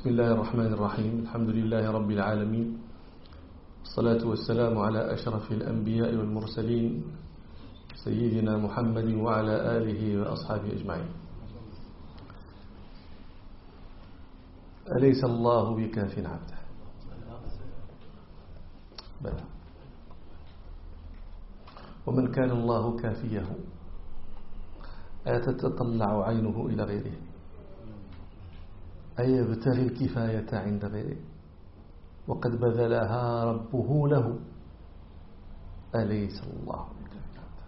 بسم الله الرحمن الرحيم. الحمد لله رب العالمين، والصلاة والسلام على أشرف الأنبياء والمرسلين سيدنا محمد وعلى آله وأصحابه أجمعين. أليس الله بكاف عبده؟ بلى. ومن كان الله كافيه أتتطلع عينه إلى غيره، أي يبتغي الكفاية عند غيره وقد بذلها ربه له. أليس الله بكاف عبده؟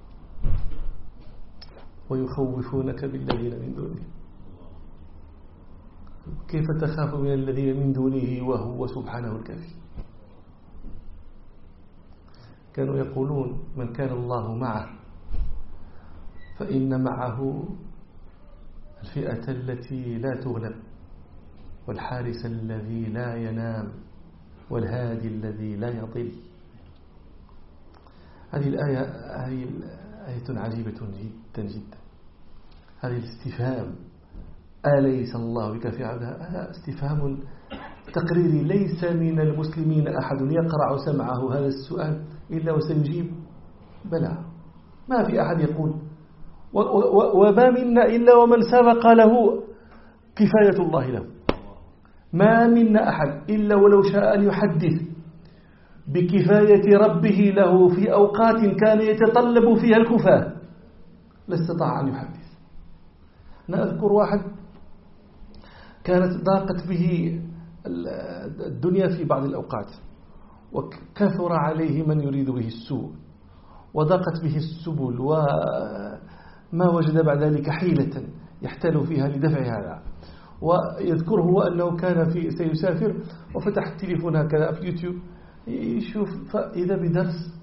ويخوفونك بالذين من دونه، كيف تخاف من الذين من دونه وهو سبحانه الكافي؟ كانوا يقولون من كان الله معه فإن معه الفئة التي لا تغلب، والحارس الذي لا ينام، والهادي الذي لا يضل. هذه الآية آية عجيبة جدا جدا. هذه الاستفهام أليس الله بكاف عبده، هذا استفهام تقريري. ليس من المسلمين أحد يقرع سمعه هذا السؤال إلا وسيجيب بلى. ما في أحد يقول وما منا إلا ومن سبق له كفاية الله له. ما منا أحد إلا ولو شاء أن يحدث بكفاية ربه له في أوقات كان يتطلب فيها الكفاة لاستطاع أن يحدث. أنا أذكر واحد كانت ضاقت به الدنيا في بعض الأوقات، وكثر عليه من يريد به السوء، وضاقت به السبل، وما وجد بعد ذلك حيلة يحتال فيها لدفع هذا. ويذكره أنه كان سيسافر وفتح التليفون هكذا في يوتيوب يشوف، فإذا بدرس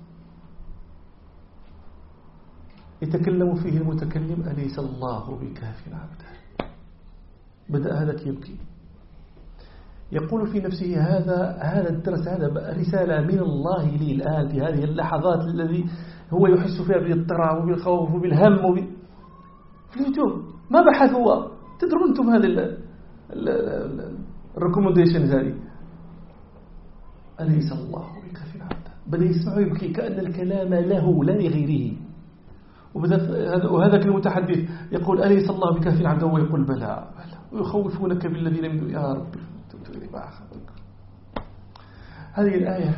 يتكلم فيه المتكلم أليس الله بكاف عبده. بدأ هذا يبكي، يقول في نفسه هذا الدرس، هذا رسالة من الله لي الآن في هذه اللحظات الذي هو يحس فيها بالاضطراب وبالخوف وبالهم في اليوتيوب. ما بحث هو، تدرون أنتم هذه الريكومنديشنز هذه. أليس الله بكاف عبده. بدأ يسمع يبكي كأن الكلام له لا لغيره. وهذا المتحدث يقول أليس الله بكاف عبده، ويقول بلى بلى، ويخوفونك بالذين من يا رب. هذه الآية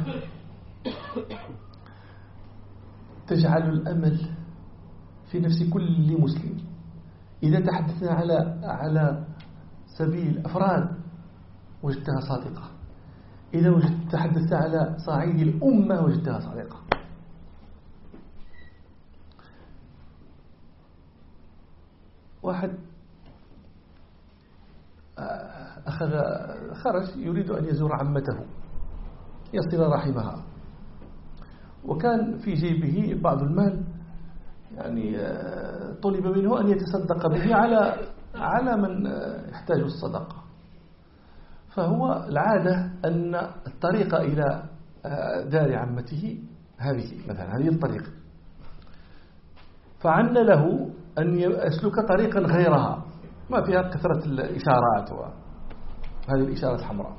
تجعل الأمل في نفس كل مسلم. إذا تحدثنا على سبيل الأفراد وجدتها صادقة، إذا تحدثت على صعيد الأمة وجدتها صادقة. واحد خرج يريد أن يزور عمته يصل رحمها، وكان في جيبه بعض المال، يعني طلب منه أن يتصدق به على من يحتاج الصدقة. فهو العادة أن الطريق إلى دار عمته هذه مثلا، هذه الطريق، فعن له أن يسلك طريقا غيرها ما فيها كثرة الإشارات وهذه الإشارة الحمراء.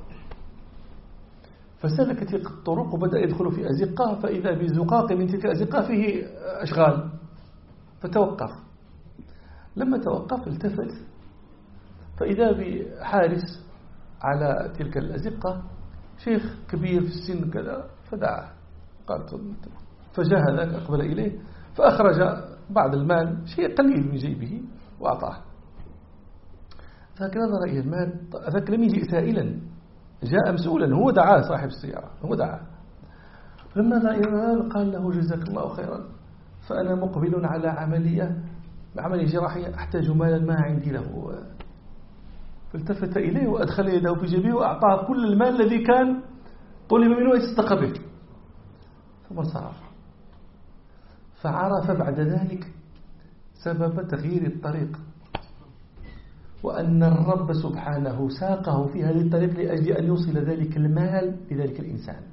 فسلك تلك الطرق وبدأ يدخل في أزقة، فإذا بزقاق من تلك الأزقة فيه أشغال، فتوقف. لما توقف التفت فإذا بحارس على تلك الأزقة، شيخ كبير في السن كذا، فدعاه قال فجاء هذاك أقبل إليه فأخرج بعض المال، شيء قليل من جيبه، وأعطاه. ذاك نظر إلى المال، ذاك لم يجي سائلا، جاء مسؤولا، هو دعاه صاحب السيارة، هو دعاه. لما نظر إلى المال قال له جزاك الله خيرا، فأنا مقبل على عملية جراحية أحتاج مالا ما عندي له. فالتفت إليه وأدخل يده في جيبه وأعطاه كل المال الذي كان طلب منه يتصدق به، ثم انصرف. فعرف بعد ذلك سبب تغيير الطريق، وأن الرب سبحانه ساقه في هذه الطريق لأجل أن يوصل ذلك المال لذلك الإنسان.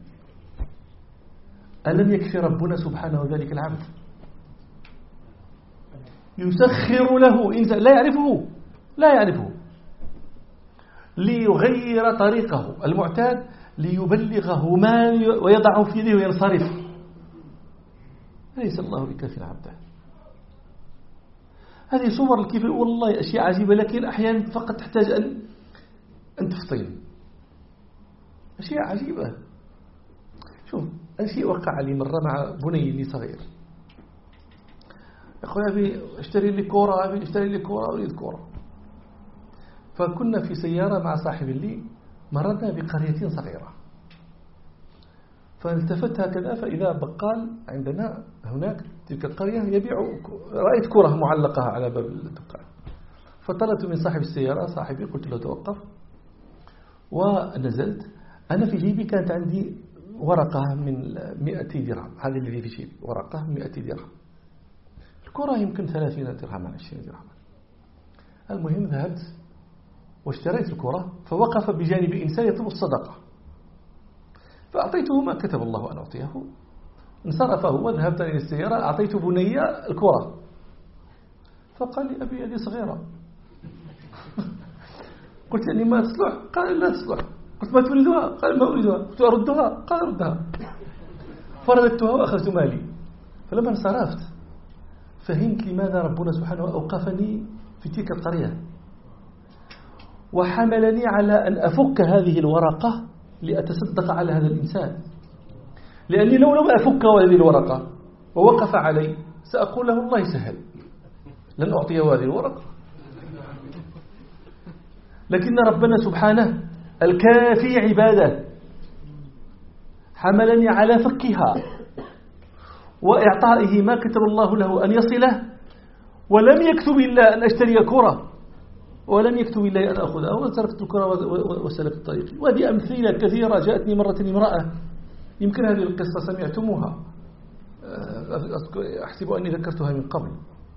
ألم يكفي ربنا سبحانه ذلك العبد؟ يسخر له إنسان لا يعرفه ليغير طريقه المعتاد ليبلغه ما ويضعه في يده وينصرف. ليس الله بكاف عبده. هذه صور كيف والله أشياء عجيبة، لكن أحيانا فقط تحتاج أن تفطن. أشياء عجيبة. شوف شيء وقع لي مرة مع بني لي صغير، يقول أبي اشتري لي كورة، أبي اشتري لي كورة، أريد كورة. فكنا في سيارة مع صاحب لي، مررنا بقرية صغيرة، فالتفت هكذا فإذا بقال عندنا هناك تلك القرية يبيع، رأيت كرة معلقة على باب الدكان، فطلبت من صاحب السيارة صاحبي، قلت له توقف، ونزلت. أنا في جيبي كانت عندي ورقة من 200 درهم، هذه الذي في جيبي ورقة 200 درهم، الكرة يمكن 30 درهم 20 درهم. المهم ذهبت واشتريت الكرة، فوقف بجانب إنسان يطلب الصدقة، فأعطيته ما كتب الله أن أعطيه، انصرف هو وذهبت إلى السيارة، أعطيت بني الكرة، فقال لي أبي هذه صغيرة. قلت يعني ما تصلح؟ قال لا تصلح. قلت ما تريدها؟ قال ما أريدها. قلت أردها؟ قال أردها. فرددتها وأخذت مالي. فلما انصرفت فهمت لماذا ربنا سبحانه أوقفني في تلك القرية وحملني على أن أفك هذه الورقة لأتصدق على هذا الإنسان، لأني لو لم أفك هذه الورقة ووقف علي سأقول له الله يسهل، لن أعطيه هذه الورقة. لكن ربنا سبحانه الكافي عباده حملني على فكها وإعطائه ما كتب الله له أن يصله، ولم يكتب إلا أن أشتري كرة، ولم يكتب إلا أن أخذها، وتركت الكرة وسلكت طريقي. وهذه أمثلة كثيرة. جاءتني مرة امرأة، يمكن هذه القصة سمعتموها، أحسب أني ذكرتها من قبل.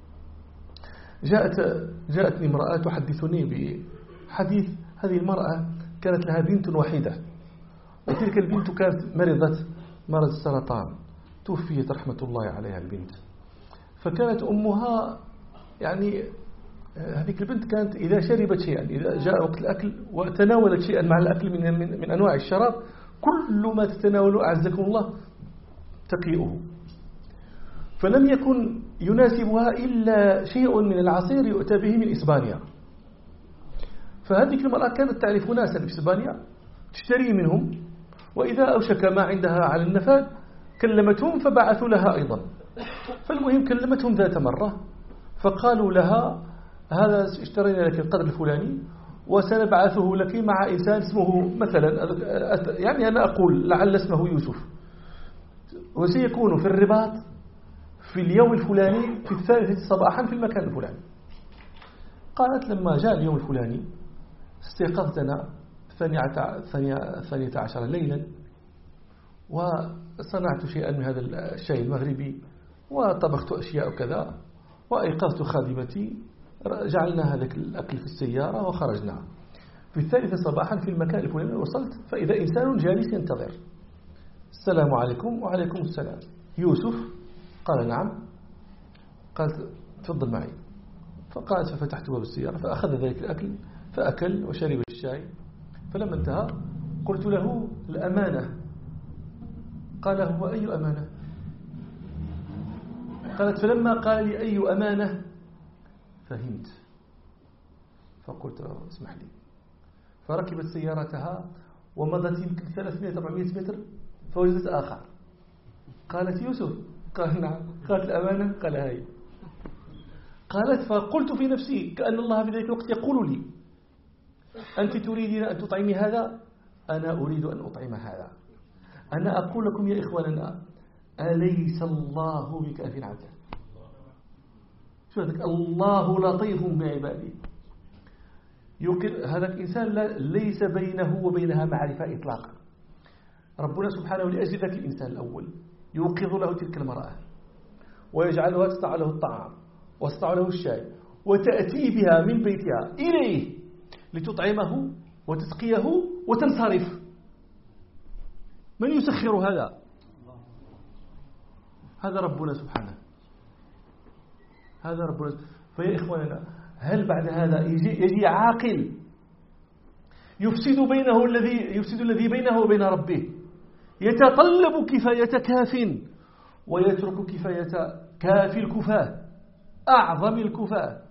جاءتني امرأة تحدثني بحديث. هذه المرأة كانت لها بنت وحيدة، وتلك البنت كانت مرض السرطان، توفيت رحمة الله عليها البنت. فكانت أمها يعني هذيك البنت كانت إذا شربت شيئا، إذا جاء وقت الأكل وتناولت شيئا مع الأكل من أنواع الشراب، كل ما تتناول أعزكم الله تقيئه. فلم يكن يناسبها إلا شيء من العصير يؤتى به من إسبانيا. فهذه المرأة كانت تعرف ناسا في إسبانيا تشتري منهم، وإذا أوشك ما عندها على النفاذ كلمتهم فبعثوا لها أيضا. فالمهم كلمتهم ذات مرة فقالوا لها هذا اشترينا لك القدر الفلاني وسنبعثه لك مع إنسان اسمه مثلا، يعني أنا أقول لعل اسمه يوسف، وسيكون في الرباط في اليوم الفلاني في 3 صباحا في المكان الفلاني. قالت لما جاء اليوم الفلاني استيقظتنا 12 ليلا، وصنعت شيئا من هذا الشاي المغربي وطبخت أشياء كذا، وأيقظت خادمتي، جعلنا هذا الأكل في السيارة وخرجنا. في 3 صباحا في المكان الفلاني وصلت فإذا إنسان جالس ينتظر. السلام عليكم. وعليكم السلام. يوسف؟ قال نعم. قالت تفضل معي. فقالت ففتحت باب السيارة فأخذ ذلك الأكل فأكل وشرب الشاي. فلما انتهى قلت له الأمانة. قال هو أي أمانة؟ قالت فلما قال لي أي أمانة فهمت، فقلت له اسمح لي. فركبت سيارتها ومضت يمكن 300-400 متر فوجدت آخر. قالت يوسف؟ قال نعم. قالت الأمانة؟ قال هاي. قالت فقلت في نفسي كأن الله في ذلك الوقت يقول لي أنت تريدين أن تطعمي هذا، أنا أريد أن أطعم هذا. أنا أقول لكم يا إخواننا أليس الله بكاف عبده؟ شو هذاك الله لطيف بعباده. هذا الإنسان ليس بينه وبينها معرفة إطلاقا. ربنا سبحانه لأجل ذاك الإنسان الأول يوقظ له تلك المرأة ويجعلها تصنع له الطعام وتصنع له الشاي وتأتي بها من بيتها إليه لتطعمه وتسقيه وتنصرف. من يسخر هذا؟ هذا ربنا سبحانه. هذا ربنا. فيا إخواننا هل بعد هذا يجي عاقل يفسد الذي بينه وبين ربه، يتطلب كفاية كاف ويترك كفاية كاف الكفاة أعظم الكفاة.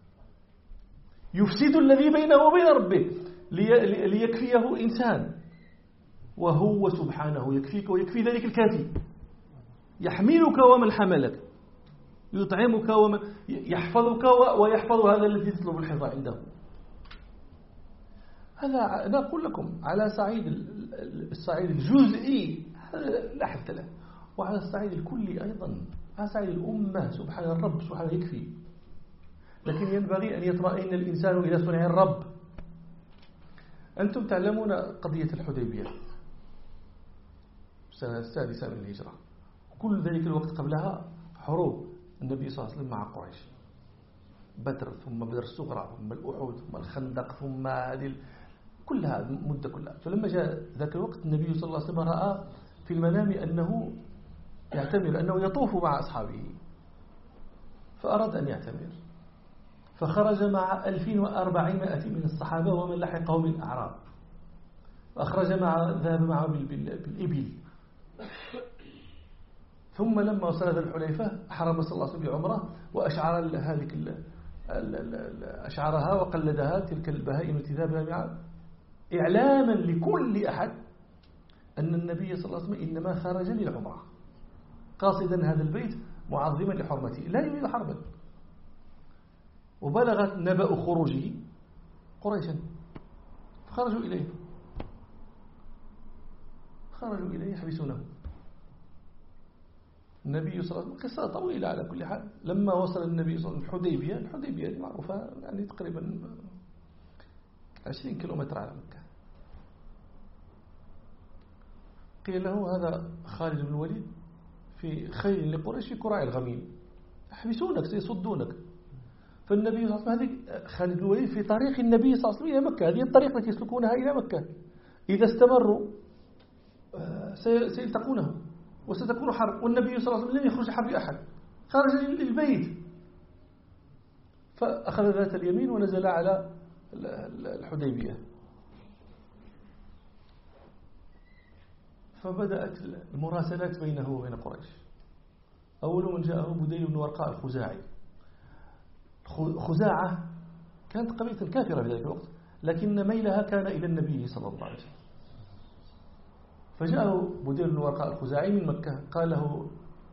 يفسد الذي بينه وبين ربه ليكفيه إنسان، وهو سبحانه يكفيك ويكفي ذلك الكافي، يحملك ومن حملك، يطعمك ومن يحفظك ويحفظ هذا الذي تطلب الحفظ عنده. هذا أنا أقول لكم على الصعيد الجزئي لا حد له، وعلى الصعيد الكلي أيضا، على صعيد الأمة سبحان الرب سبحانه يكفي. لكن ينبغي أن يطمئن الإنسان إلى صنع الرب. أنتم تعلمون قضية الحديبية السنة السادسة من الهجرة، كل ذلك الوقت قبلها حروب النبي صلى الله عليه وسلم مع قريش، بدر ثم بدر الصغرى ثم الأحد ثم الخندق ثم هذه كلها المدة كلها. فلما جاء ذاك الوقت النبي صلى الله عليه وسلم رأى في المنام أنه يعتمر، أنه يطوف مع أصحابه، فأراد أن يعتمر، فخرج مع 2400 من الصحابة ومن لحقه من الأعراب، ذهب معه بالإبل. ثم لما وصل ذا الحليفة حرم صلى الله عليه وسلم بعمره، وأشعر أشعرها وقلدها تلك البهائم التي ذهب معها، إعلاما لكل أحد أن النبي صلى الله عليه وسلم إنما خرج للعمرة قاصدا هذا البيت معظما لحرمته لا يريد حربا. وبلغت نبأ خروجه قريشا فخرجوا إليه يحبسونه. النبي صلى الله عليه وسلم قصة طويلة على كل حال. لما وصل النبي صلى الله عليه وسلم الحديبية معروفة يعني تقريبا 20 كيلومتر على مكة. قيل له هذا خالد بن الوليد في خيل لقريش في كراع الغميم، يحبسونك سيصدونك. فالنبي صلى الله عليه وسلم هذه خالد بن الوليد في طريق النبي صلى الله عليه وسلم إلى مكة، هذه الطريق التي يسلكونها إلى مكة، إذا استمروا سيلتقونه وستكون حرب، والنبي صلى الله عليه وسلم لن يخرج حرب أحد، خرج للبيت. فأخذ ذات اليمين ونزل على الحديبية، فبدأت المراسلات بينه وبين قريش. أول من جاءه بديل بن ورقاء الخزاعي. خزاعة كانت قبيلة كافرة في ذلك الوقت، لكن ميلها كان إلى النبي صلى الله عليه وسلم. فجاءه بديل بن ورقاء الخزاعي من مكة، قال له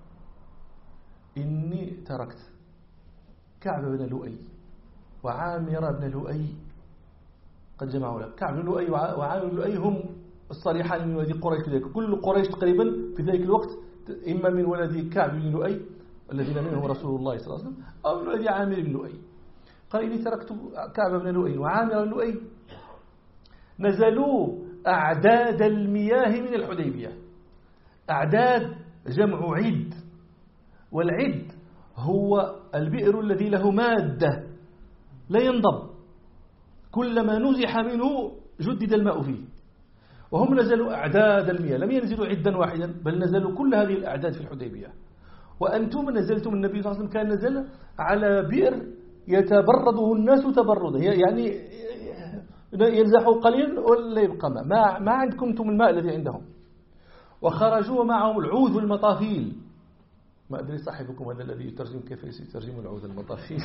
إني تركت كعب بن لؤي وعامر بن لؤي قد جمعوا لك. كعب بن لؤي وعامر بن لؤي هم الصالحان من ولد قريش في ذلك، كل قريش تقريبا في ذلك الوقت إما من ولد كعب بن لؤي الذين منهم رسول الله صلى الله عليه وسلم، أو من ولد عامر بن لؤي. قال إني تركت كعب بن لؤي وعامر بن لؤي. نزلوا أعداد المياه من الحديبية. أعداد جمع عد، والعد هو البئر الذي له مادة لا ينضب، كلما نزح منه جدد الماء فيه. وهم نزلوا أعداد المياه، لم ينزلوا عدا واحدا، بل نزلوا كل هذه الأعداد في الحديبية. وأنتم نزلتم، النبي صلى الله عليه وسلم كان نزل على بئر يتبرده الناس تبردا، يعني ينزحوا قليلا ولا يبقى ما عندكم انتم الماء الذي عندهم. وخرجوا معهم العوذ والمطافيل. ما أدري صاحبكم هذا الذي يترجم كيف يترجم العوذ والمطافيل.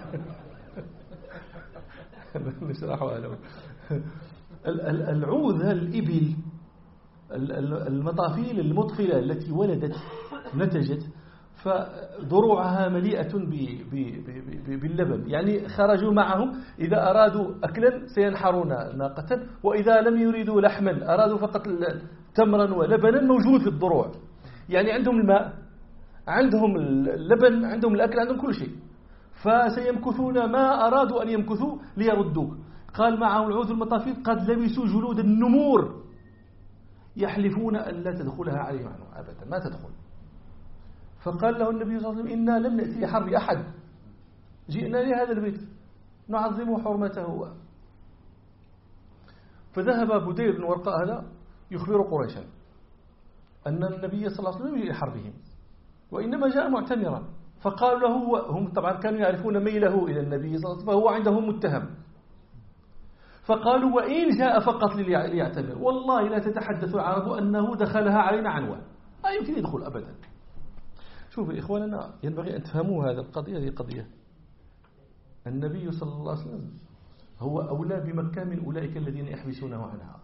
نشرحها له. العوذ الإبل، المطافيل المطفلة التي ولدت نتجت، فضروعها مليئة باللبن، يعني خرجوا معهم إذا أرادوا أكلا سينحرون ناقة، وإذا لم يريدوا لحما أرادوا فقط تمرا ولبنا موجود في الضروع، يعني عندهم الماء، عندهم اللبن، عندهم الأكل، عندهم كل شيء، فسيمكثون ما أرادوا أن يمكثوا ليردوك. قال معهم العوذ المطافيل قد لبسوا جلود النمور يحلفون أن لا تدخلها عليهم أبدا، ما تدخل. فقال له النبي صلى الله عليه وسلم إنا لم نأتي لحرب أحد، جئنا لهذا البيت نعظم حرمته. فذهب بديل بن ورقاء هذا يخبر قريشا أن النبي صلى الله عليه وسلم يجي لحربهم، وإنما جاء معتمرا. فقالوا له، هم طبعا كانوا يعرفون ميله إلى النبي صلى الله عليه وسلم، فهو عندهم متهم. فقالوا وإن جاء فقط ليعتمر والله لا تتحدث العرب أنه دخلها علينا عنوان، لا يمكن يدخل أبدا. شوفوا إخواننا، ينبغي أن تفهموا هذا القضية. هذه قضية النبي صلى الله عليه وسلم هو أولى بمكة من أولئك الذين يحبسونه عنها.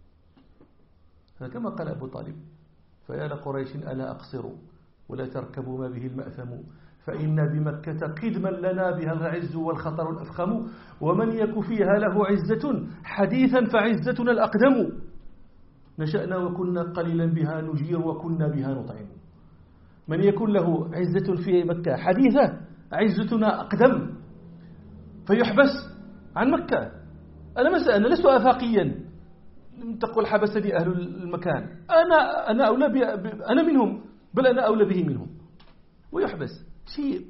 كما قال أبو طالب: فيا لقريش ألا أقصروا ولا تركبوا ما به المأثم، فإن بمكة قدما لنا بها العز والخطر الأفخم، ومن يك فيها له عزة حديثا فعزتنا الأقدم، نشأنا وكنا قليلا بها نجير وكنا بها نطعم. من يكن له عزة في مكة حديثة عزتنا أقدم، فيحبس عن مكة. أنا لست آفاقيا تقول حبسني أهل المكان، أنا أولى أنا منهم، بل أنا أولى به منهم، ويحبس شيء.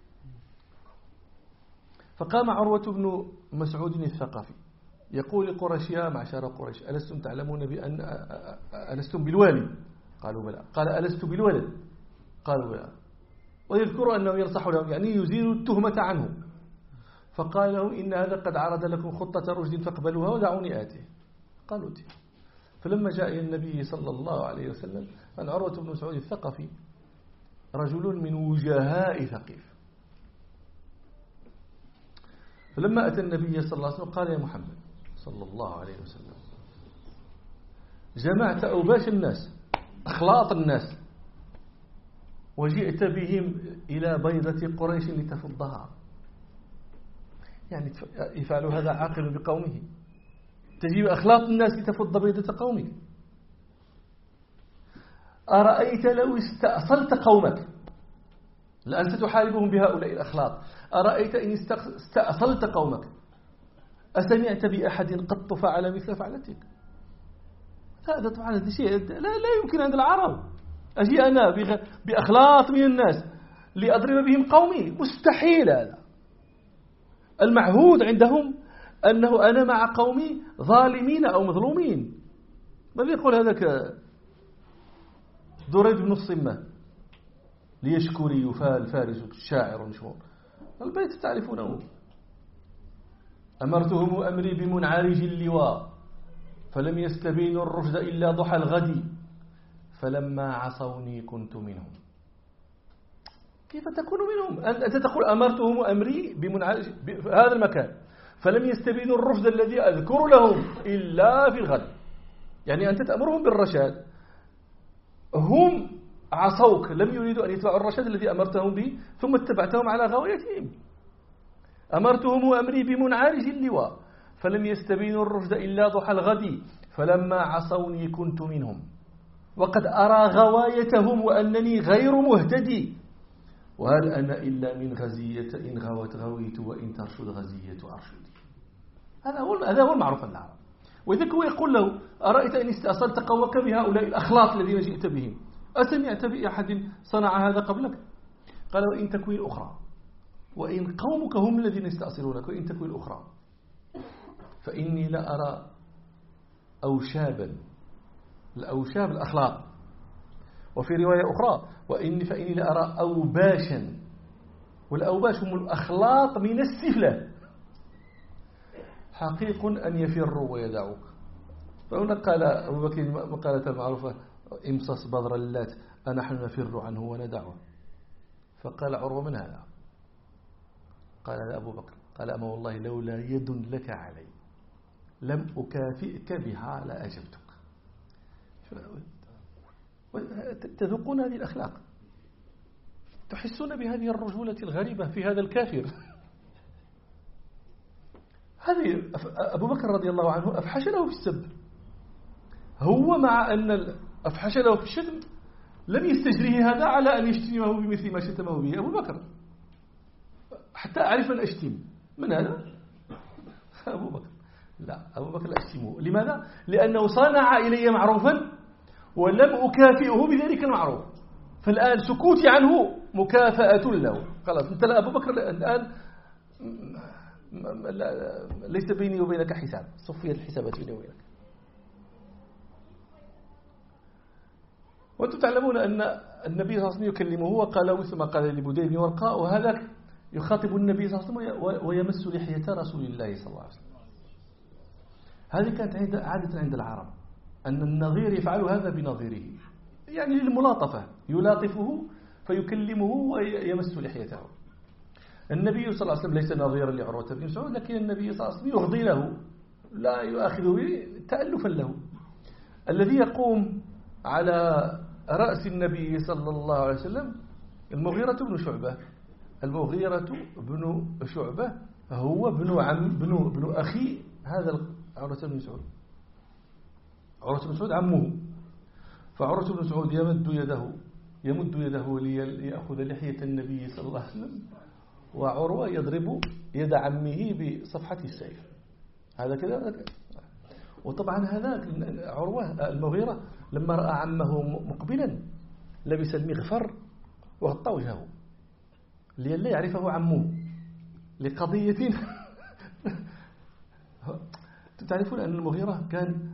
فقام عروة بن مسعود الثقفي يقول لقريش: يا معشر قريش، ألستم تعلمون بأن ألستم بالوالي؟ قالوا بلى. قال: ألست بالولد؟ قالوا بلى. ويذكر أنه ينصح لهم، يعني يزيل التهمة عنه. فقال لهم: إن هذا قد عرض لكم خطة رشد فاقبلوها ودعوني آتيه. قالوا: اتي. فلما جاء إلى النبي صلى الله عليه وسلم أن عروة بن مسعود الثقفي رجل من وجهاء ثقيف، فلما أتى النبي صلى الله عليه وسلم قال: يا محمد صلى الله عليه وسلم، جمعت أوباش الناس، أخلاط الناس، وجئت بهم إلى بيضة قريش لتفضها. يعني يفعل هذا عاقل بقومه، تجيب أخلاط الناس لتفض بيضة قومك. أرأيت لو استأصلت قومك، لأنت تحاربهم بهؤلاء الأخلاط، أرأيت إن استأصلت قومك أسمعت بأحد قط فعل مثل فعلتك؟ هذا طبعا هذا شيء لا يمكن عند العرب. أجي أنا بأخلاط من الناس لأضرب بهم قومي؟ مستحيل. هذا المعهود عندهم أنه أنا مع قومي ظالمين أو مظلومين. ماذا يقول هذاك دريد بن الصمة ليشكري يفال فارس الشاعر المشهور؟ البيت تعرفونه: أمرتهم أمري بمنعرج اللواء، فلم يستبينوا الرشد إلا ضحى الغد، فلما عصوني كنت منهم. كيف تكون منهم؟ أنت تقول أمرتهم أمري بمنعرج في هذا المكان، فلم يستبينوا الرشد الذي أذكر لهم إلا في الغد. يعني أنت تأمرهم بالرشاد، هم عصوك، لم يريدوا أن يتبعوا الرشاد الذي أمرتهم به، ثم اتبعتهم على غوايتهم. أمرتهم أمري بمنعرج اللواء، فلم يستبينوا الرشد إلا ضحى الغد، فلما عصوني كنت منهم، وقد أرى غوايتهم وأنني غير مهتدي، وهل أنا إلا من غزية، إن غوت غويت وإن ترشد غزية أرشدي. هذا هو المعروف العرب. وإذا هو يقول له: أرأيت إن استأصلت قومك بهؤلاء الأخلاط الذين جئت بهم، أسمعت بأحد صنع هذا قبلك؟ قال: وإن تكوين أخرى، وإن قومك هم الذين يستأصلونك، وإن تكوين أخرى، فإني لأرى أوشابا، الأوشاب الأخلاق، وفي رواية أخرى: فإني لأرى أوباشا، والأوباش هم الأخلاط من السفلة، حقيق أن يفروا ويدعوك. فهنا قال أبو بكر مقالة معروفة: امصص بدر اللات أنحن نفر عنه وندعه. فقال عروة: من هذا؟ قال: أبو بكر. قال: أما والله لولا يد لك علي لم أكافئك بها لأجبتك. تذوقون هذه الأخلاق، تحسون بهذه الرجولة الغريبة في هذا الكافر. هذه أبو بكر رضي الله عنه أفحش له في السب، هو مع أن أفحش له في الشتم لم يستجريه هذا على أن يشتمه بمثل ما شتمه به أبو بكر، حتى أعرف أن أشتم. من هذا؟ أبو بكر. لا، أبو بكر لا أشتمه. لماذا؟ لأنه صنع إلي معروفا ولم أكافئه بذلك المعروف، فالآن سكوتي عنه مكافأة له. خلاص، أنت لا، أبو بكر الآن ليس بيني وبينك حساب، صفية الحسابات بيني وبينك. وأنتم تعلمون أن النبي صلى الله عليه وسلم يكلمه، وقال مثل ما قال لبديل بن ورقاء، وهذا يخاطب النبي صلى الله عليه وسلم ويمس لحية رسول الله صلى الله عليه وسلم. هذه كانت عادة عند العرب، أن النظير يفعل هذا بنظيره، يعني للملاطفة، يلاطفه فيكلمه ويمس لحيته. النبي صلى الله عليه وسلم ليس نظيرا لعروة بن مسعود، لكن النبي صلى الله عليه وسلم يرضي له، لا يؤاخذه به تألفا له. الذي يقوم على رأس النبي صلى الله عليه وسلم المغيرة بن شعبة. المغيرة بن شعبة هو ابن أخي هذا عروة بن مسعود. عروة بن مسعود عمه. فعروة بن مسعود يمد يده ليأخذ لحية النبي صلى الله عليه وسلم، وعروة يضرب يد عمه بصفحة السيف. هذا كذا. وطبعا هذاك عروة المغيرة لما رأى عمه مقبلا لبس المغفر وغطى وجهه لئلا يعرفه عمه لقضية. تعرفون أن المغيرة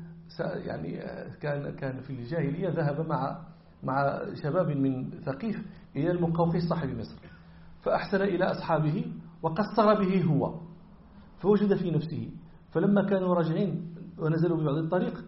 كان في الجاهلية ذهب مع شباب من ثقيف إلى المقوقس صاحب مصر، فأحسن إلى أصحابه وقصر به هو، فوجد في نفسه. فلما كانوا راجعين ونزلوا ببعض الطريق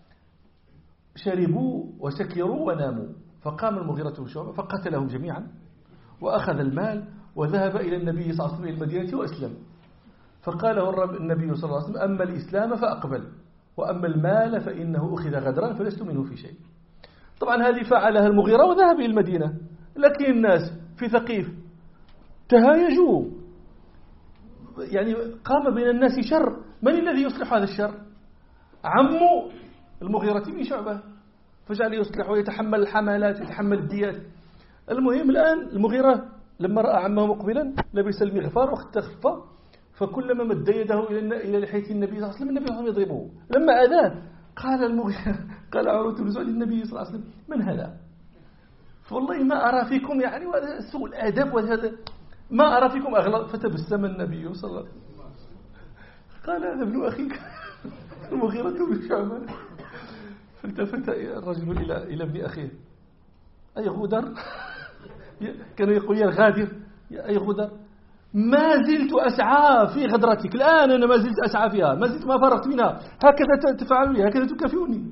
شربوا وسكروا وناموا، فقام المغيرة بن شعبة فقتلهم جميعا وأخذ المال وذهب إلى النبي صلى الله عليه وسلم إلى المدينة وأسلم. فقال له النبي صلى الله عليه وسلم: أما الإسلام فأقبل، وأما المال فإنه أخذ غدرا فلست منه في شيء. طبعا هذه فعلها المغيرة وذهب إلى المدينة، لكن الناس في ثقيف تهايجوا، يعني قام بين الناس شر. من الذي يصلح هذا الشر؟ عمه المغيرة بن شعبة، فجعل يصلح ويتحمل الحملات ويتحمل الديات. المهم الآن المغيرة لما رأى عمه مقبلا لبس المغفار واختخفى، فكلما مد يده إلى لحية النبي صلى الله عليه وسلم النبي صلى الله عليه وسلم يضربه. لما أذاه قال المغيرة، قال عروة بن مسعود للنبي صلى الله عليه وسلم: من هذا؟ فوالله ما أرى فيكم يعني سوء الأدب وهذا، ما أرى فيكم أغلط. فتبسم النبي صلى الله عليه وسلم قال: هذا ابن أخيك المغيرة بن شعبة. فالتفت الرجل إلى ابن أخيه: أي غدر؟ كانوا يقول: يا الغادر، يا أي غدر، ما زلت أسعى في غدرتك، الآن أنا ما زلت أسعى فيها، ما زلت ما فرغت منها، هكذا تفعل لي، هكذا تكافئني.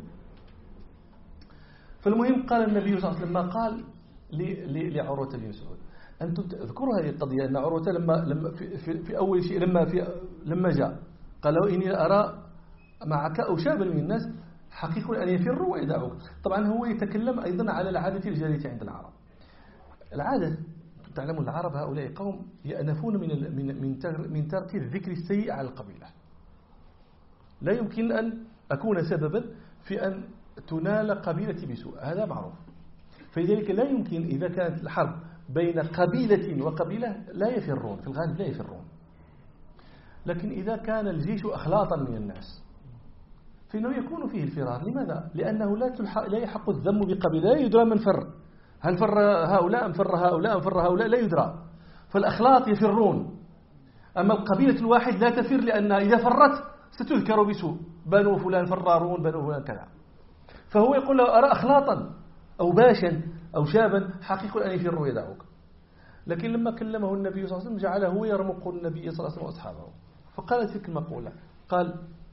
فالمهم قال النبي صلى الله عليه وسلم ما قال لعروة بن مسعود. أنتم تذكروا هذه القضية، أن عروة لما في أول شيء لما جاء قال له: إني أرى معك أشابا من الناس حقيق أن يفروا ويدعوك. طبعا هو يتكلم أيضا على العادة الجارية عند العرب. العادة تعلمون العرب هؤلاء قوم يأنفون من ترك الذكر السيء على القبيلة. لا يمكن أن أكون سببا في أن تنال قبيلتي بسوء، هذا معروف. فلذلك لا يمكن إذا كانت الحرب بين قبيلة وقبيلة لا يفرون، في الغالب لا يفرون. لكن إذا كان الجيش أخلاطا من الناس فإنه يكون فيه الفرار. لماذا؟ لأنه لا يحق الذم بقبيلة، لا يدرى من فر، هل فر هؤلاء أم فر هؤلاء أم فر هؤلاء، لا يدرى. فالأخلاط يفرون، أما القبيلة الواحد لا تفر، لأن إذا فرت ستذكر بسوء، بنو فلان فرارون، بنو فلان كذا. فهو يقول له: أرى أخلاطا أو باشا أو شابا حقيق أن يفروا يدعوك. لكن لما كلمه النبي صلى الله عليه وسلم جعله يرمق النبي صلى الله عليه وسلم وأصحابه، فقال تلك المقولة، قال: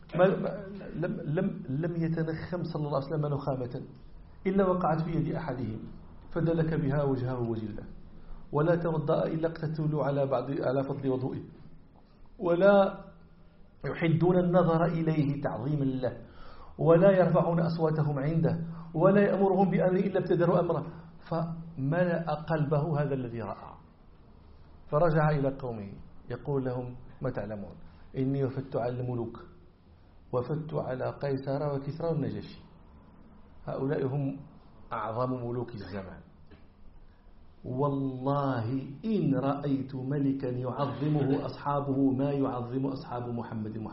لم يتنخم صلى الله عليه وسلم نخامة إلا وقعت في يد أحدهم فدلك بها وجهه وجله، ولا توضأ إلا اقتتلوا على فضل وضوئه، ولا يحدون النظر إليه تعظيما له، ولا يرفعون أصواتهم عنده، ولا يأمرهم بأمر إلا ابتدروا أمره. فملأ قلبه هذا الذي رأى، فرجع إلى قومه يقول لهم: ما تعلمون، إني وفدت على الملوك، وفدت على قيصر وكسرى والنجاشي، هؤلاء هم أعظم ملوك الزمان، والله إن رأيت ملكا يعظمه أصحابه ما يعظم أصحاب محمد.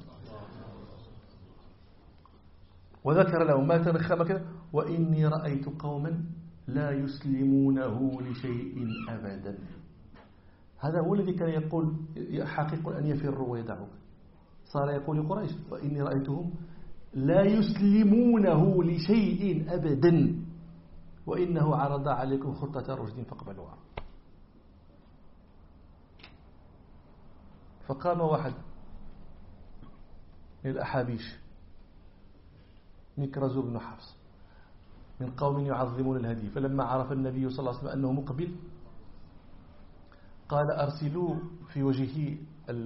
وذكر لهم ما تنخم كذا: وإني رأيت قوما لا يسلمونه لشيء أبدا. هذا هو الذي كان يقول حقيق أن يفروا ويدعوك. صار يقول لقريش: وإني رأيتهم لا يسلمونه لشيء أبدا، وإنه عرض عليكم خطة رشد فاقبلوها. فقام واحد من الأحابيش مكرز بن حفص من قوم يعظمون الهدي، فلما عرف النبي صلى الله عليه وسلم أنه مقبل قال أرسلوا في وجهه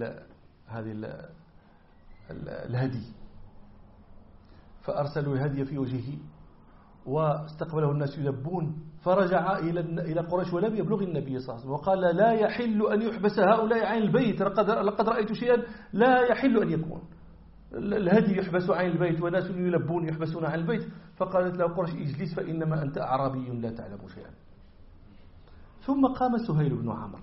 الهدي، فأرسلوا الهدي في وجهه واستقبله الناس يلبون، فرجع إلى قريش ولم يبلغ النبي صلى الله عليه وسلم وقال لا يحل أن يحبس هؤلاء عن البيت، لقد رأيت شيئا لا يحل أن يكون، الهدي يحبس عن البيت وناس يلبون يحبسون عن البيت. فقالت له قريش اجلس فإنما أنت أعرابي لا تعلم شيئا. ثم قام سهيل بن عمرو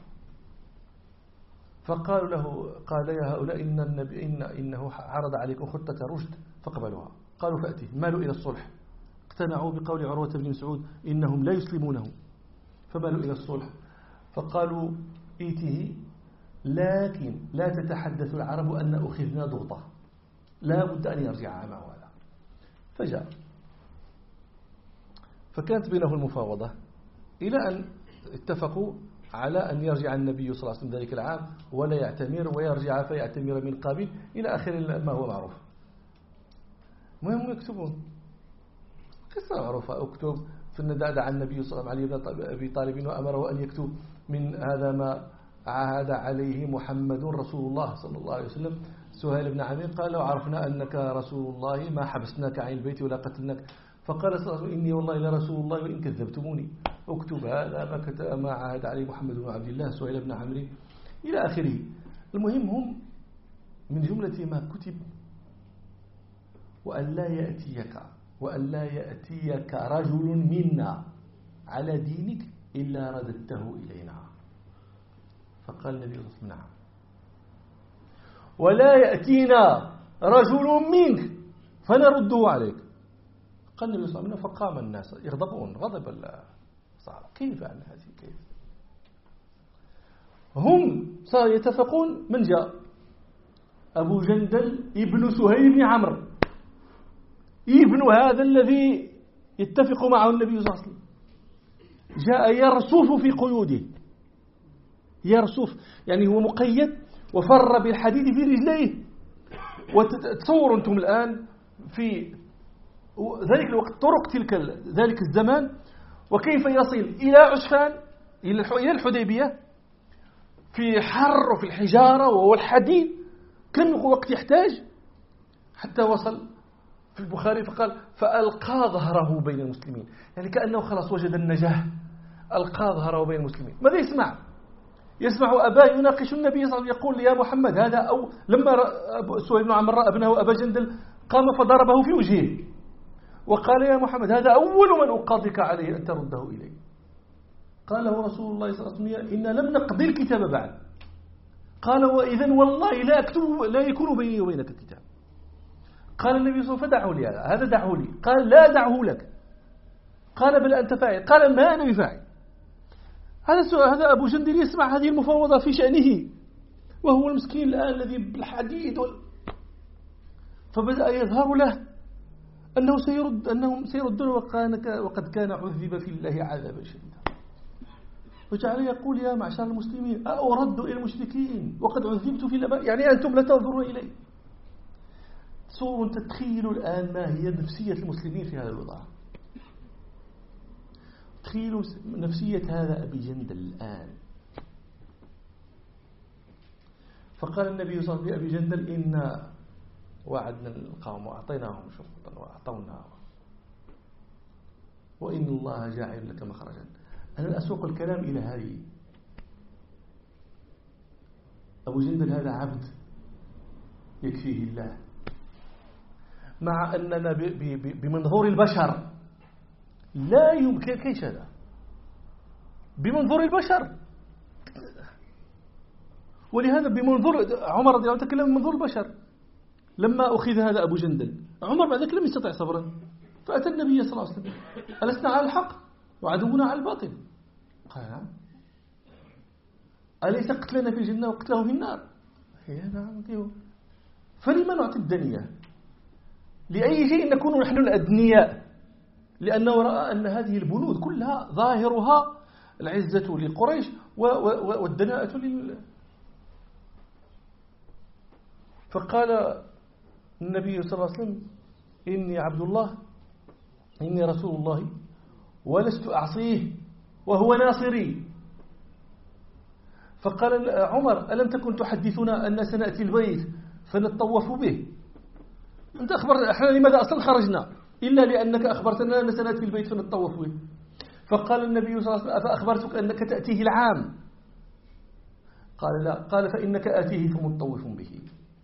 فقالوا له قال يا هؤلاء إنه عرض عليكم خطة رشد فقبلوها. قالوا فأتي، مالوا إلى الصلح، اقتنعوا بقول عروة بن مسعود إنهم لا يسلمونه، فمالوا إلى الصلح فقالوا إيته، لكن لا تتحدث العرب أن أخذنا ضغطة، لا بد أن يرجع معه هذا. فجاء، فكانت بينه المفاوضة إلى أن اتفقوا على أن يرجع النبي صلى الله عليه وسلم ذلك العام ولا يعتمر، ويرجع فيعتمر من قابل إلى آخر ما هو معروف. المهم يكتبون قصة معروفة، اكتب في النداء عن النبي صلى الله عليه وسلم علي بن أبي طالب وأمره أن يكتب من هذا ما عهد عليه محمد رسول الله صلى الله عليه وسلم. سهيل بن عمرو قال لو عرفنا أنك رسول الله ما حبسناك عن البيت ولا قتلناك. فقال صلى الله عليه وسلم إني والله لرسول الله وإن كذبتموني، اكتب هذا ما عهد عليه محمد بن عبد الله سهيل بن عمرو إلى آخره. المهم هم من جملة ما كتب وأن لا يأتيك رجل منا على دينك إلا رددته إلينا. فقال النبي صلى الله عليه وسلم نعم. ولا يأتينا رجل منك فنرده عليك. قال النبي صلى الله عليه وسلم فقام الناس يغضبون غضب الصحابة، كيف عن هذه كيف؟ هم سيتفقون. من جاء؟ أبو جندل ابن سهيل بن عمرو، ابن هذا الذي يتفق معه النبي صلى الله عليه وسلم، جاء يرصف في قيوده، يرصف يعني هو مقيد وفر بالحديد في رجليه. وتصوروا أنتم الآن في ذلك الوقت طرق ذلك الزمان، وكيف يصل إلى عسفان إلى الحديبية في حر وفي الحجارة وهو الحديد، كم وقت يحتاج حتى وصل. في البخاري فقال فألقى ظهره بين المسلمين، يعني كأنه خلاص وجد النجاة، ألقى ظهره بين المسلمين. ماذا يسمع أباه يناقش النبي صلى الله عليه وسلم يقول يا محمد هذا، أو لما سهيل بن عمرو رأى ابنه أبا جندل قام فضربه في وجهه وقال يا محمد هذا أول من أقاضيك عليه أن ترده إلي. قال له رسول الله صلى الله عليه وسلم إن لم نقضي الكتاب بعد. قال وإذن والله لا أكتب، لا يكون بيني وبينك الكتاب. قال النبي صلى الله عليه وسلم فدعه لي هذا دعه لي. قال لا دعه لك. قال بل أنت فاعل. قال ما أنا بفاعل. هذا أبو جندل يسمع هذه المفاوضة في شأنه وهو المسكين الآن الذي بالحديد فبدأ يظهر له أنهم سيردون وقد كان عذب في الله عذابا شديدا. وجعل يقول يا معشر المسلمين أرد إلى المشركين وقد عذبت في الأباء، يعني أنتم لا تنظرون إلي. صور تتخيل الآن ما هي نفسية المسلمين في هذا الوضع. تخيلوا نفسية هذا أبي جندل الآن. فقال النبي صلى الله عليه وسلم لأبي جندل إنا وعدنا القوم وأعطيناهم شرطا وأعطونا وإن الله جاعل لك مخرجا. أنا أسوق الكلام إلى هذه. أبو جندل هذا عبد يكفيه الله، مع أننا بمنظور البشر لا يمكن. كيف هذا بمنظور البشر؟ ولهذا بمنظور عمر رضي الله عنه تكلم بمنظور البشر. لما أخذ هذا أبو جندل عمر بعد ذلك لم يستطع صبرا، فأتى النبي صلى الله عليه وسلم ألسنا على الحق وعدونا على الباطل؟ قال نعم. أليس قتلنا في الجنة وقتله في النار؟ نعم. فلما نعطي الدنيا؟ لأي شيء نكون نحن الأدنياء؟ لأنه رأى أن هذه البنود كلها ظاهرها العزة لقريش والدناءة فقال النبي صلى الله عليه وسلم إني عبد الله إني رسول الله ولست أعصيه وهو ناصري. فقال عمر ألم تكن تحدثنا أن سنأتي البيت فنتطوف به؟ أنت أخبرنا إحنا لماذا أصلا خرجنا إلا لأنك أخبرتنا أن سنأتي البيت فنتطوف به. فقال النبي صلى الله عليه وسلم أفأخبرتك أنك تأتيه العام؟ قال لا. قال فإنك آتيه فمتطوف به.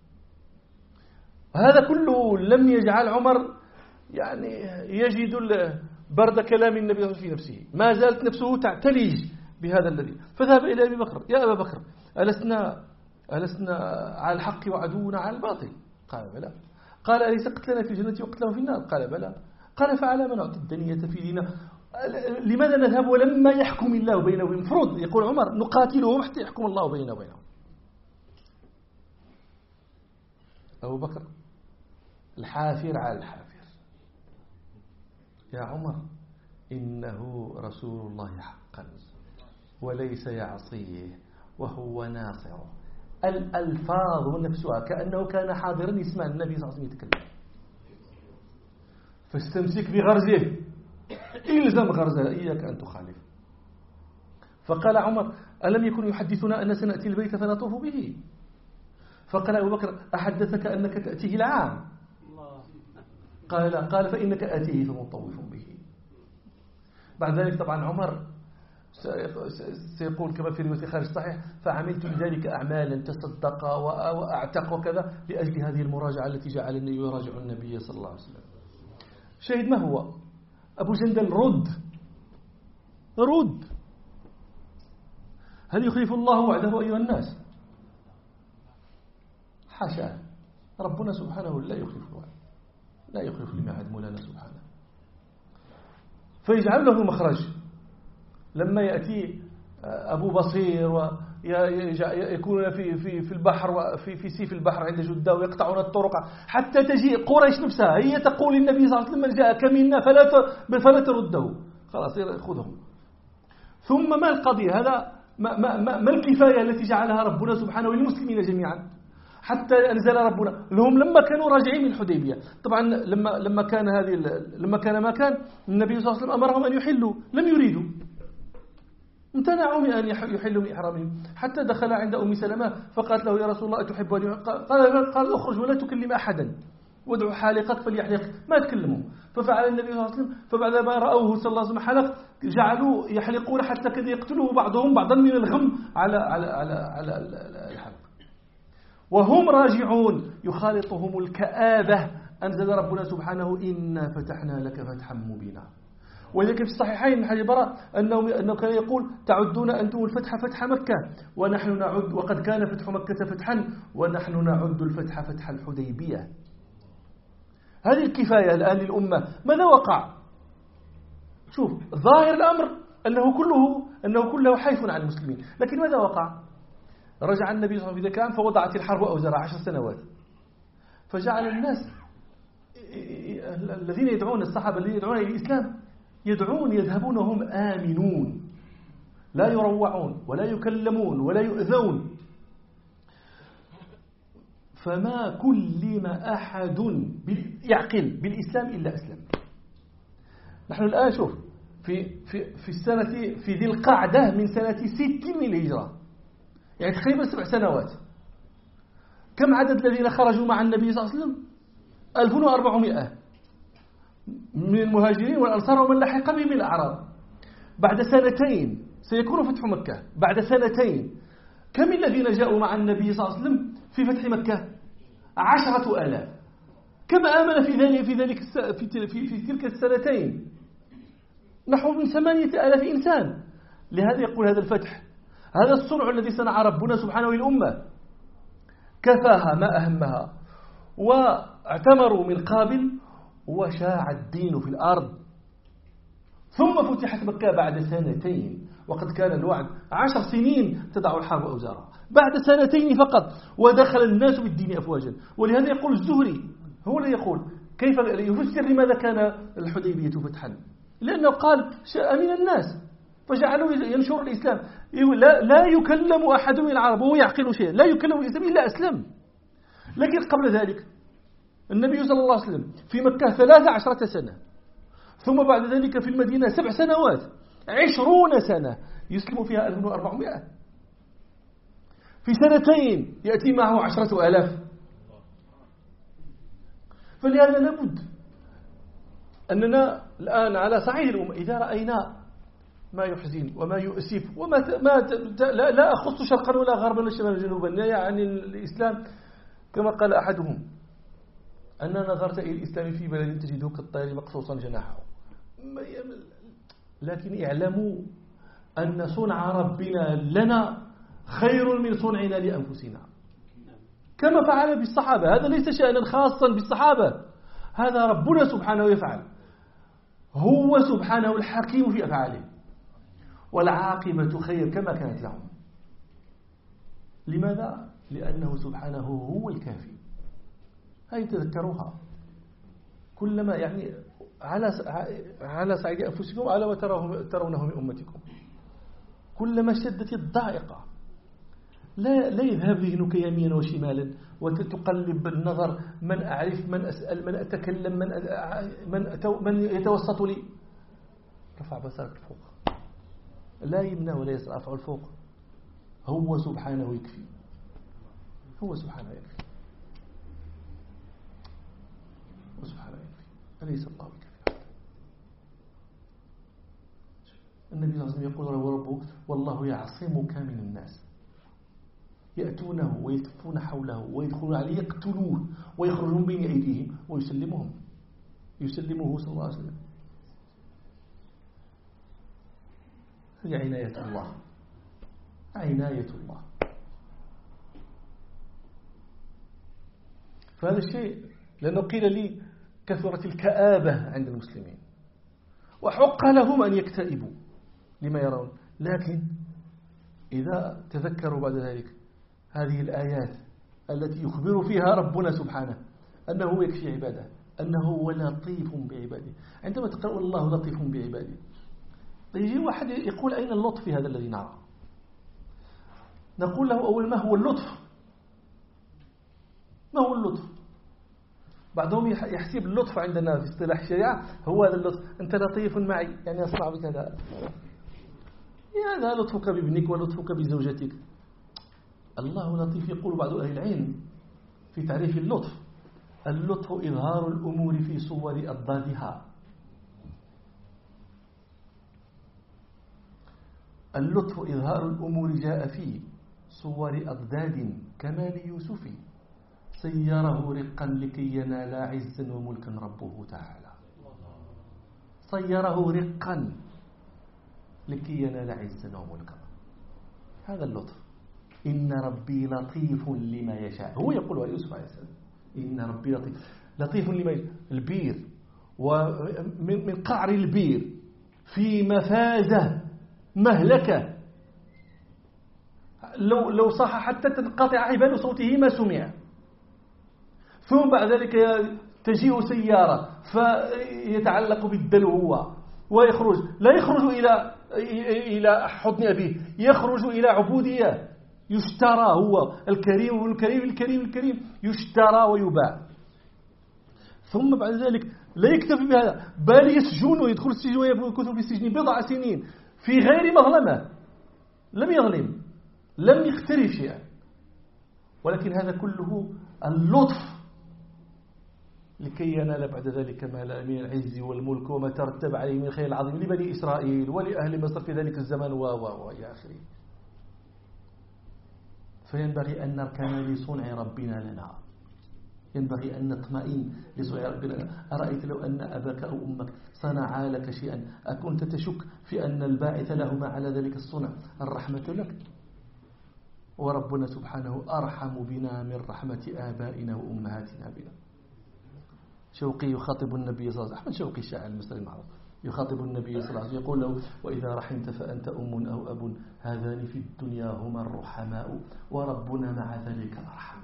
هذا كله لم يجعل عمر يعني يجد برد كلام النبي في نفسه، ما زالت نفسه تعتلج بهذا الذي. فذهب إلى أبي بكر يا أبا بكر ألسنا على الحق وعدونا على الباطل؟ قال بلى. قال أليس قتلنا في الجنة وقتله في النار؟ قال بلى. قال فعلى من نعطي الدنية في ديننا؟ لماذا نذهب ولما يحكم الله بينه وبينهم؟ المفروض يقول عمر نقاتلهم حتى يحكم الله بينه وبينهم. أبو بكر الحافر على الحافر، يا عمر إنه رسول الله حقا وليس يعصيه وهو ناصره. الألفاظ نفسها كأنه كان حاضرا يسمع النبي صلى الله عليه وسلم يتكلم. فاستمسك بغرزه، إلزم غرزه، إياك أن تخالف. فقال عمر ألم يكن يحدثنا أن سنأتي البيت فنطوف به؟ فقال أبو بكر أحدثك أنك تأتيه العام؟ قال لا. قال فإنك آتيه فمطوف به. بعد ذلك طبعا عمر سيقول كما في رواية خارج الصحيح فعملت لذلك أعمالا تصدق وأعتق وكذا لأجل هذه المراجعة التي جعلني يراجع النبي صلى الله عليه وسلم. شاهد ما هو؟ أبو جندل رد. هل يخلف الله وعده أيها الناس؟ حاشا، ربنا سبحانه لا يخلف الوعد، لا يخلف الميعاد مولانا سبحانه. فيجعل له مخرج لما يأتي أبو بصير ويكون في البحر وفي سيف البحر عند جدة ويقطعون الطرق حتى تجي قريش نفسها هي تقول للنبي صلى الله عليه وسلم من جاءك منا فلا ترده، خلاص خذهم. ثم ما القضية هذا؟ ما الكفاية التي جعلها ربنا سبحانه للمسلمين جميعا حتى أنزل ربنا لهم لما كانوا راجعين من الحديبية. طبعا لما كان ما كان النبي صلى الله عليه وسلم أمرهم أن يحلوا، لم يريدوا، امتنعوا من أن يحلوا من إحرامهم حتى دخل عند أم سلمة فقالت له يا رسول الله أتحب أن قال اخرج ولا تكلم أحدا وادعو حالقك فليحلق، ما تكلموا. ففعل النبي صلى الله عليه وسلم، فبعد ما رأوه صلى الله عليه وسلم حلق جعلوا يحلقون حتى كذا يقتلوا بعضهم بعضا من الغم على الحلق. وهم راجعون يخالطهم الكآبة، أنزل ربنا سبحانه إنا فتحنا لك فتحا مبينا. وذلك في الصحيحين من حديث براء أنه كان يقول تعدون أنتم الفتح فتح مكة ونحن نعد، وقد كان فتح مكة فتحا ونحن نعد الفتح فتح الحديبية. هذه الكفاية الآن للأمة. ماذا وقع؟ شوف ظاهر الأمر أنه كله حيف عن المسلمين، لكن ماذا وقع؟ رجع النبي صلى الله عليه وسلم فوضعت الحرب أوزارها 10 سنوات، فجعل الناس الذين يدعون الصحابة الذين يدعون إلى الإسلام يذهبون وهم آمنون لا يروعون ولا يكلمون ولا يؤذون. فما كلم أحد يعقل بالإسلام إلا أسلم. نحن الآن شوف في السنة في ذي القعدة من سنة 60 من الهجرة، يعني تقريبا 7 سنوات. كم عدد الذين خرجوا مع النبي صلى الله عليه وسلم؟ 1400 من المهاجرين والأنصار ومن لحق بهم من الأعراب. بعد سنتين سيكون فتح مكة. بعد سنتين كم الذين جاءوا مع النبي صلى الله عليه وسلم في فتح مكة؟ 10,000. كم آمن في تلك السنتين؟ نحو من 8,000 إنسان. لهذا يقول هذا الفتح، هذا الصنع الذي صنع ربنا سبحانه للأمة كفاها ما أهمها، واعتمروا من قابل وشاع الدين في الأرض. ثم فتحت مكة بعد سنتين، وقد كان الوعد 10 سنين تدع الحرب أوزارها، بعد سنتين فقط ودخل الناس بالدين أفواجا. ولهذا يقول الزهري هو الذي يقول كيف يفسر لماذا كان الحديبية فتحا، لأنه قال أمن الناس فجعلوا ينشر الإسلام. لا يكلم أحد من العرب وهو يعقل شيئا، لا يكلم الإسلام إلا أسلم. لكن قبل ذلك النبي صلى الله عليه وسلم في مكة 13 سنة، ثم بعد ذلك في المدينة 7 سنوات، 20 سنة يسلم فيها 1400. في سنتين يأتي معه 10,000. فلهذا لابد أننا الآن على صعيد الأمة إذا رأينا ما يحزن وما يؤسف وما لا أخص شرقا ولا غربا ولا شمالا ولا جنوبا، يعني الإسلام كما قال أحدهم أن نظرت إلى الإسلام في بلد تجده كالطير مقصوصا جناحه. لكن اعلموا أن صنع ربنا لنا خير من صنعنا لأنفسنا، كما فعل بالصحابة. هذا ليس شأنا خاصا بالصحابة، هذا ربنا سبحانه يفعل، هو سبحانه الحكيم في أفعاله، والعاقبة خير كما كانت لهم. لماذا؟ لأنه سبحانه هو الكافي. هاي تذكروها كلما يعني على صعيد أنفسكم على ما ترونه من أمتكم. كلما اشتدت الضائقة لا يذهب ذهنك يمينا وشمالا وتقلب النظر، من أعرف، من أسأل، من أتكلم، من يتوسط لي. رفع بصرك الفوق، لا يمنى ولا يسرع، رفع الفوق. هو سبحانه يكفي، هو سبحانه يكفي، هو سبحانه يكفي، أليس الله بكفي؟ النبي صلى الله عليه وسلم يقول له ربه والله يعصمك من الناس، يأتونه ويلتفون حوله ويدخلون عليه يقتلوه ويخرجون بين أيديهم يسلمه صلى الله عليه وسلم. هذه عناية الله، عناية الله. فهذا الشيء لأنه قيل لي كثرت الكآبة عند المسلمين وحق لهم أن يكتئبوا لما يرون، لكن إذا تذكروا بعد ذلك هذه الآيات التي يخبر فيها ربنا سبحانه أنه يكفي عباده، أنه هو لطيف بعباده. عندما تقرأ الله لطيف بعباده، يجي واحد يقول أين اللطف في هذا الذي نرى؟ نقول له أول ما هو اللطف؟ ما هو اللطف؟ بعضهم يحسب اللطف عندنا في اصطلاح الشريعة هو هذا اللطف، أنت لطيف معي يعني أصنع بك هذا، هذا لطفك بابنك ولطفك بزوجتك. الله لطيف. يقول بعض أهل العلم في تعريف اللطف: اللطف إظهار الأمور في صور أضدادها. اللطف إظهار الأمور جاء في صور أضداد كمال يوسف، صيره رقا لكي ينال عزا وملكا ربه تعالى. صيره رقا لكي ينال عزا وملكا، هذا اللطف. إن ربي لطيف لما يشاء، هو يقول يوسف عليه السلام إن ربي لطيف لما يشاء. البير ومن قعر البير في مفازة مهلكة، لو صح حتى تنقطع عبال صوته ما سمع. ثم بعد ذلك تجيء سيارة فيتعلق بالدلو هو ويخرج، لا يخرج إلى حضن أبيه، يخرج إلى عبودية، يشترى. هو الكريم الكريم الكريم الكريم، يشترى ويباع. ثم بعد ذلك لا يكتفي بهذا، بل يسجن ويدخل السجن ويمكث في السجن 7 سنين في غير مظلمة، لم يظلم، لم يخترف شيئا، ولكن هذا كله اللطف لكي ينال بعد ذلك ما لا من العز والملك وما ترتب عليه من خير العظيم لبني إسرائيل ولأهل مصر في ذلك الزمان إلى آخره. فينبغي أن نركن لصنع ربنا لنا، ينبغي أن نطمئن لصنع ربنا لنا. أرأيت لو أن أباك أو أمك صنعا لك شيئا أكنت تشك في أن الباعث لهما على ذلك الصنع الرحمة لك؟ وربنا سبحانه أرحم بنا من رحمة آبائنا وأمهاتنا بنا. شوقي يخاطب النبي صلى الله عليه وسلم، أحمد شوقي الشاعر المصري المعروف، يخاطب النبي صلى الله عليه وسلم يقول له: وإذا رحمت فأنت أم أو أب، هذان في الدنيا هما الرحماء، وربنا مع ذلك أرحم.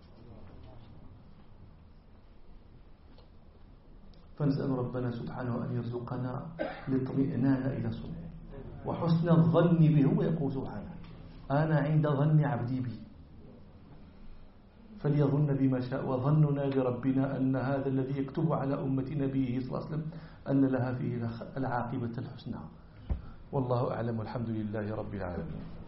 فنسأل ربنا سبحانه أن يرزقنا الاطمئنان إلى صنعه وحسن الظن به. ويقول سبحانه: أنا عند ظن عبدي بي. فليظن بما شاء، وظننا بربنا أن هذا الذي يكتب على أمة نبيه صلى الله عليه وسلم أن لها فيه العاقبة الحسنى. والله أعلم، والحمد لله رب العالمين.